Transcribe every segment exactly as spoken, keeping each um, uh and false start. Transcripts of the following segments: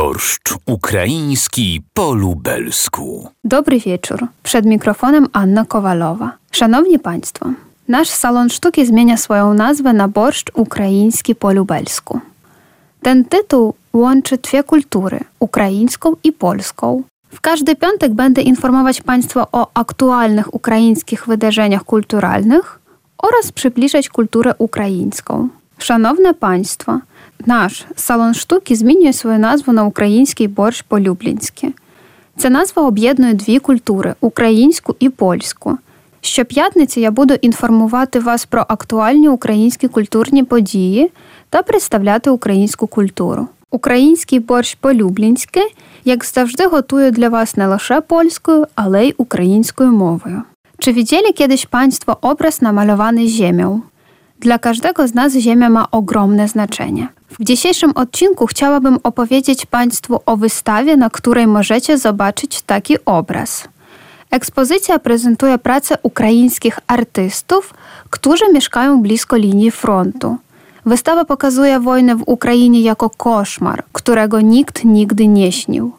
Borszcz ukraiński po lubelsku. Dobry wieczór. Przed mikrofonem Anna Kowalowa. Szanowni Państwo, nasz salon sztuki zmienia swoją nazwę na Borszcz ukraiński po lubelsku. Ten tytuł łączy dwie kultury, ukraińską i polską. W każdy piątek będę informować Państwa o aktualnych ukraińskich wydarzeniach kulturalnych oraz przybliżać kulturę ukraińską. Szanowne Państwo, nasz salon sztuki zmienił swoją nazwę на український борщ по-люблінськи. Ця назва об'єднує дві культури – українську і польську. Щоп'ятниці я буду інформувати вас про актуальні українські культурні події та представляти українську культуру. Український борщ по-люблінськи, як завжди, готую для вас не лише польською, ale й українською мовою. Czy widzieli kiedyś Państwo obraz namalowany ziemią? Dla każdego z nas ziemia ma ogromne znaczenie. W dzisiejszym odcinku chciałabym opowiedzieć Państwu o wystawie, na której możecie zobaczyć taki obraz. Ekspozycja prezentuje pracę ukraińskich artystów, którzy mieszkają blisko linii frontu. Wystawa pokazuje wojnę w Ukrainie jako koszmar, którego nikt nigdy nie śnił.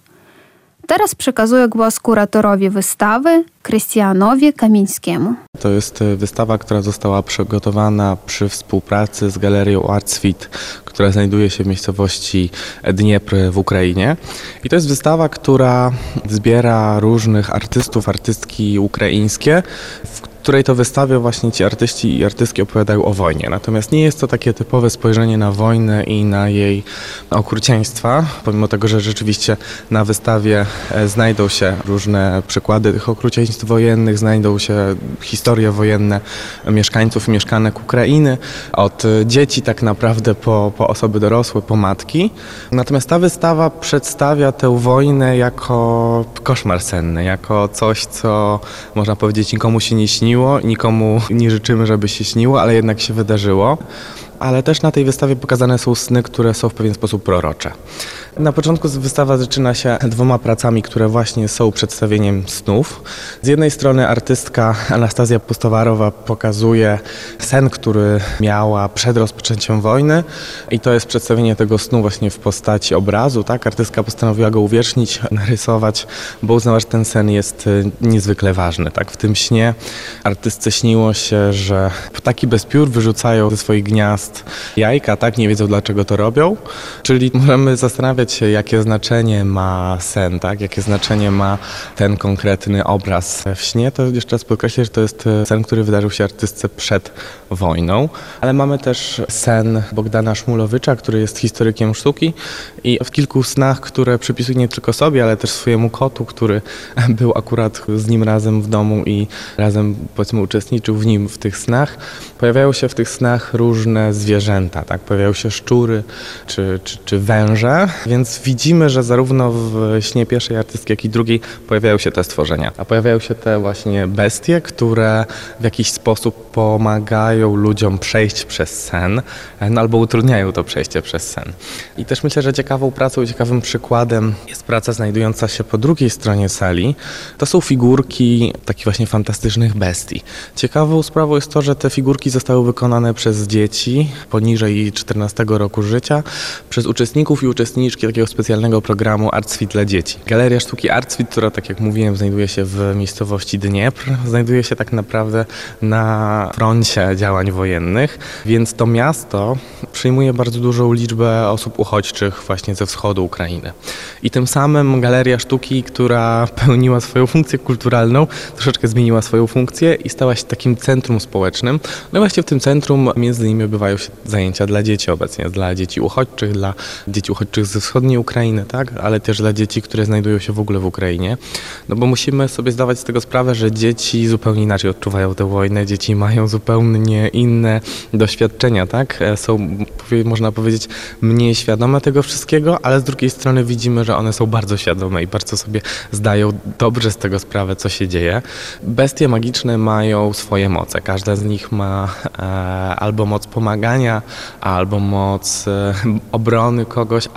Teraz przekazuję głos kuratorowi wystawy, Krystianowi Kamińskiemu. To jest wystawa, która została przygotowana przy współpracy z galerią Artsfit, która znajduje się w miejscowości Dniepr w Ukrainie. I to jest wystawa, która zbiera różnych artystów, artystki ukraińskie, w której to wystawie właśnie ci artyści i artystki opowiadają o wojnie. Natomiast nie jest to takie typowe spojrzenie na wojnę i na jej okrucieństwa, pomimo tego, że rzeczywiście na wystawie znajdą się różne przykłady tych okrucieństw wojennych, znajdą się historie wojenne mieszkańców i mieszkanek Ukrainy, od dzieci tak naprawdę po, po osoby dorosłe, po matki. Natomiast ta wystawa przedstawia tę wojnę jako koszmar senny, jako coś, co można powiedzieć nikomu się nie śniło, nikomu nie życzymy, żeby się śniło, ale jednak się wydarzyło. Ale też na tej wystawie pokazane są sny, które są w pewien sposób prorocze. Na początku wystawa zaczyna się dwoma pracami, które właśnie są przedstawieniem snów. Z jednej strony artystka Anastazja Pustowarowa pokazuje sen, który miała przed rozpoczęciem wojny i to jest przedstawienie tego snu właśnie w postaci obrazu. Tak? Artystka postanowiła go uwiecznić, narysować, bo uznała, że ten sen jest niezwykle ważny. Tak? W tym śnie artystce śniło się, że ptaki bez piór wyrzucają ze swoich gniazd jajka, tak? Nie wiedzą, dlaczego to robią. Czyli możemy zastanawiać się, jakie znaczenie ma sen, tak? Jakie znaczenie ma ten konkretny obraz w śnie. To jeszcze raz podkreślę, że to jest sen, który wydarzył się artystce przed wojną. Ale mamy też sen Bogdana Szmulowicza, który jest historykiem sztuki i w kilku snach, które przypisuje nie tylko sobie, ale też swojemu kotu, który był akurat z nim razem w domu i razem, powiedzmy, uczestniczył w nim w tych snach. Pojawiają się w tych snach różne zwierzęta, tak? Pojawiają się szczury czy, czy, czy węże, więc widzimy, że zarówno w śnie pierwszej artystki, jak i drugiej pojawiają się te stworzenia. A pojawiają się te właśnie bestie, które w jakiś sposób pomagają ludziom przejść przez sen, no, albo utrudniają to przejście przez sen. I też myślę, że ciekawą pracą i ciekawym przykładem jest praca znajdująca się po drugiej stronie sali. To są figurki takich właśnie fantastycznych bestii. Ciekawą sprawą jest to, że te figurki zostały wykonane przez dzieci poniżej czternastego roku życia, przez uczestników i uczestniczki takiego specjalnego programu Artsfit dla dzieci. Galeria Sztuki Artsfit, która, tak jak mówiłem, znajduje się w miejscowości Dniepr, znajduje się tak naprawdę na froncie działań wojennych, więc to miasto przyjmuje bardzo dużą liczbę osób uchodźczych właśnie ze wschodu Ukrainy. I tym samym Galeria Sztuki, która pełniła swoją funkcję kulturalną, troszeczkę zmieniła swoją funkcję i stała się takim centrum społecznym. No właśnie w tym centrum między innymi odbywają się zajęcia dla dzieci obecnie, dla dzieci uchodźczych, dla dzieci uchodźczych ze wschodniej Ukrainy, tak? Ale też dla dzieci, które znajdują się w ogóle w Ukrainie. No bo musimy sobie zdawać z tego sprawę, że dzieci zupełnie inaczej odczuwają tę wojnę, dzieci mają zupełnie inne doświadczenia, tak? Są, można powiedzieć, mniej świadome tego wszystkiego, ale z drugiej strony widzimy, że one są bardzo świadome i bardzo sobie zdają dobrze z tego sprawę, co się dzieje. Bestie magiczne mają swoje moce. Każda z nich ma e, albo moc pomagania, albo moc e, obrony kogoś, albo po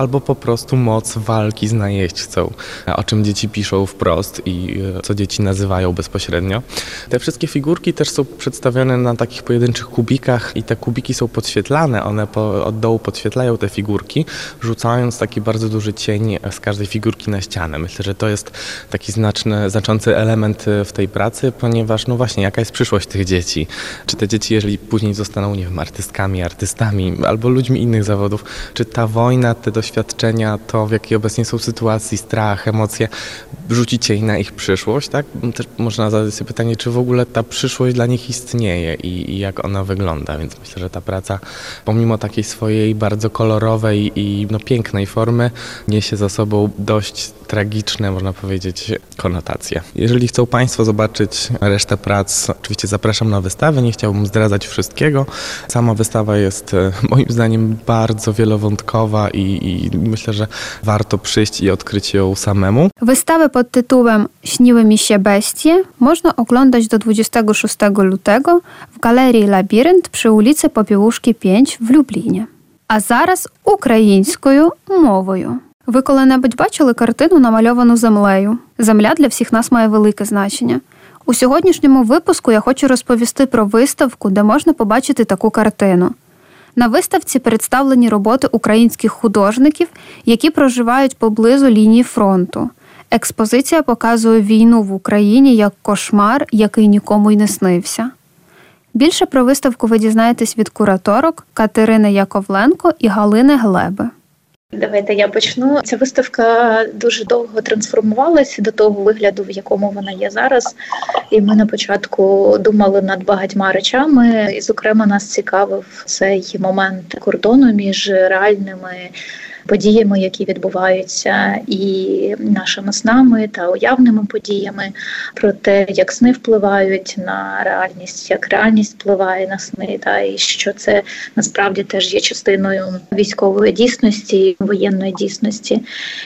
prostu moc walki z najeźdźcą, o czym dzieci piszą wprost i co dzieci nazywają bezpośrednio. Te wszystkie figurki też są przedstawione na takich pojedynczych kubikach i te kubiki są podświetlane, one po, od dołu podświetlają te figurki, rzucając taki bardzo duży cień z każdej figurki na ścianę. Myślę, że to jest taki znaczny, znaczący element w tej pracy, ponieważ no właśnie, jaka jest przyszłość tych dzieci? Czy te dzieci, jeżeli później zostaną, nie wiem, artystkami, artystami albo ludźmi innych zawodów, czy ta wojna, te doświadczenia, to w jakiej obecnie są sytuacji, strach, emocje, rzuci cień na ich przyszłość, tak? Też można zadać sobie pytanie, czy w ogóle ta przyszłość dla nich istnieje i, i jak ona wygląda, więc myślę, że ta praca pomimo takiej swojej bardzo kolorowej i no, pięknej formy niesie za sobą dość tragiczne, można powiedzieć, konotacje. Jeżeli chcą Państwo zobaczyć resztę prac, oczywiście zapraszam na wystawę, nie chciałbym zdradzać wszystkiego. Sama wystawa jest moim zdaniem bardzo wielowątkowa i, i myślę, że warto przyjść i odkryć ją samemu. Wystawę pod tytułem „Śniły mi się bestie” można oglądać do dwudziestego szóstego lutego w Galerii Labirynt przy ulicy Попівушки pięć w Любліні. А зараз українською мовою. Ви коли-небудь бачили картину, намальовану землею? Земля для всіх нас має велике значення. У сьогоднішньому випуску я хочу розповісти про виставку, де можна побачити таку картину. На виставці представлені роботи українських художників, які проживають поблизу лінії фронту. Експозиція показує війну в Україні як кошмар, який нікому й не снився. Більше про виставку ви дізнаєтесь від кураторок Катерини Яковленко і Галини Глеби. Давайте я почну. Ця виставка дуже довго трансформувалася до того вигляду, в якому вона є зараз. І ми на початку думали над багатьма речами. І, зокрема, нас цікавив цей момент кордону між реальними подіями, які відбуваються і нашими снами та уявними подіями, про те, як сни впливають на реальність, як реальність впливає на сни, та і що це насправді теж є частиною військової дійсності, воєнної дійсності.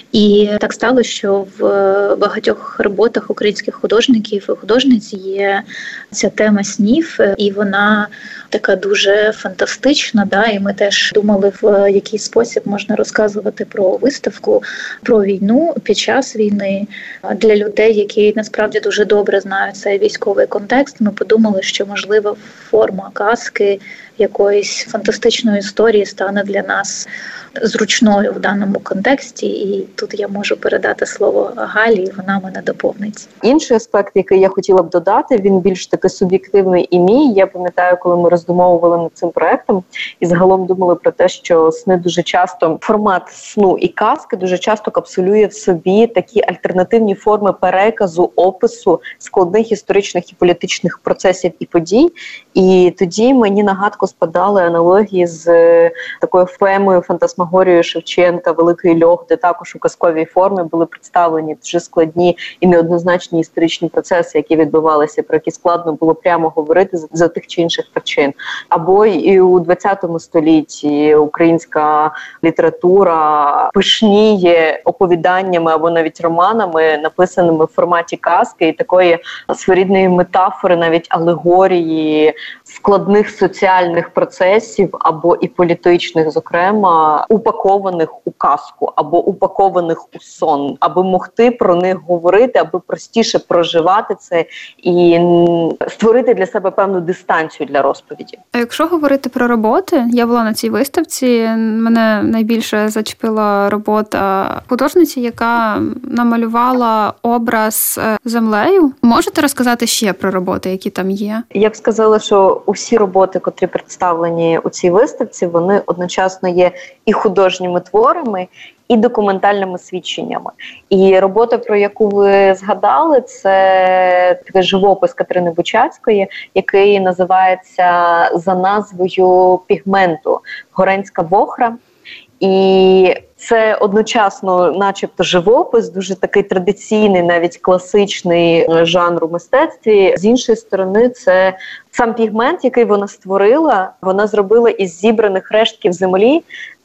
І так сталося, що в багатьох роботах українських художників і художниць є ця тема снів, і вона така дуже фантастична, да, і ми теж думали, в який спосіб можна розказувати про виставку, про війну під час війни. Для людей, які насправді дуже добре знають цей військовий контекст, ми подумали, що, можливо, форма казки, якоїсь фантастичної історії стане для нас зручною в даному контексті, і тут я можу передати слово Галі, і вона мене доповнить. Інший аспект, який я хотіла б додати, він більш таки суб'єктивний і мій. Я пам'ятаю, коли ми роздумовували над цим проектом і загалом думали про те, що сни дуже часто, формат сну і казки дуже часто капсулює в собі такі альтернативні форми переказу, опису складних історичних і політичних процесів і подій. І тоді мені нагадку спадали аналогії з такою поемою «Фантасмагорією» Шевченка «Великий льох», де також у казковій формі були представлені дуже складні і неоднозначні історичні процеси, які відбувалися, про які складно було прямо говорити за тих чи інших причин. Або і у ХХ столітті українська література пишніє оповіданнями або навіть романами, написаними в форматі казки і такої своєрідної метафори, навіть алегорії складних соціальних процесів або і політичних, зокрема, упакованих у казку або упакованих у сон, аби могти про них говорити, аби простіше проживати це і створити для себе певну дистанцію для розповіді. А якщо говорити про роботи, я була на цій виставці, мене найбільше зачепила робота художниці, яка намалювала образ землею. Можете розказати ще про роботи, які там є? Я б сказала, що усі роботи, котрі представлені у цій виставці, вони одночасно є і художніми творами, і документальними свідченнями. І робота, про яку ви згадали, це такий живопис Катерини Бучацької, який називається за назвою «Пігменту. Горенська вохра». І це одночасно начебто живопис, дуже такий традиційний, навіть класичний жанр у мистецтві. З іншої сторони, це сам пігмент, який вона створила, вона зробила із зібраних рештків землі.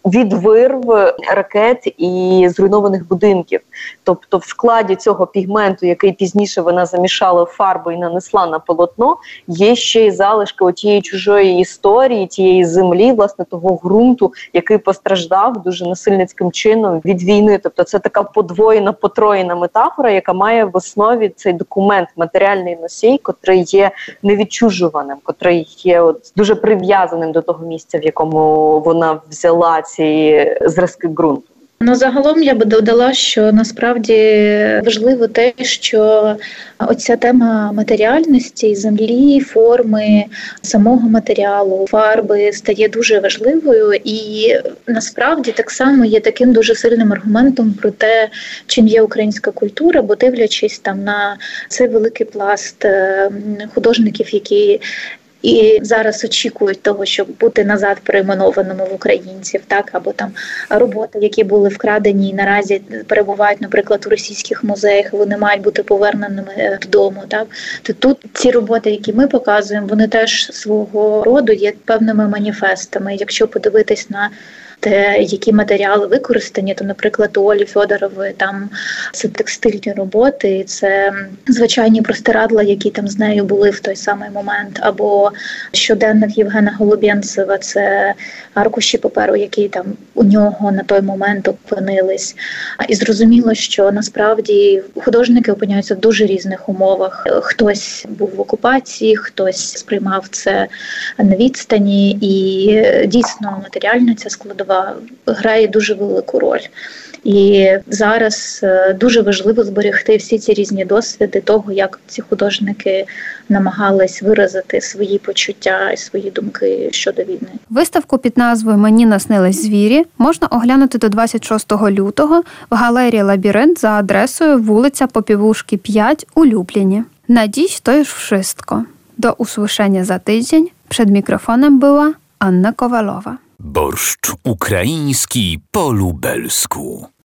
від вирв ракет і зруйнованих будинків. Тобто в складі цього пігменту, який пізніше вона замішала в фарбу і нанесла на полотно, є ще й залишки отієї чужої історії, тієї землі, власне, того ґрунту, який постраждав дуже насильницьким чином від війни. Тобто це така подвоєна, потроєна метафора, яка має в основі цей документ, матеріальний носій, котрий є невідчужуваним, котрий є от дуже прив'язаним до того місця, в якому вона взяла ці зразки ґрунту. Ну, загалом я би додала, що насправді важливо те, що оця тема матеріальності, землі, форми, самого матеріалу, фарби стає дуже важливою і насправді так само є таким дуже сильним аргументом про те, чим є українська культура, бо дивлячись там на цей великий пласт художників, які і зараз очікують того, щоб бути назад перейменованими в українців, так, або там роботи, які були вкрадені і наразі перебувають, наприклад, у російських музеях, вони мають бути поверненими додому, так. То тут ці роботи, які ми показуємо, вони теж свого роду є певними маніфестами. Якщо подивитись на те, які матеріали використані, то, наприклад, у Олі Фьодорової там це текстильні роботи, це звичайні простирадла, які там з нею були в той самий момент, або щоденник Євгена Голубєнцева, це аркуші паперу, які там у нього на той момент опинились. І зрозуміло, що насправді художники опиняються в дуже різних умовах. Хтось був в окупації, хтось сприймав це на відстані, і дійсно матеріальна ця складова грає дуже велику роль. І зараз дуже важливо зберегти всі ці різні досвіди того, як ці художники намагались виразити свої почуття і свої думки щодо війни. Виставку під назвою «Мені наснились звірі» можна оглянути до двадцять шостого лютого в галерії «Лабіринт» за адресою вулиця Попівушки, п'ять у Любліні. На dziś to już wszystko. Do usłyszenia za tydzień. Przed mikrofonem była Anna Kowalowa. Borszcz ukraiński po lubelsku.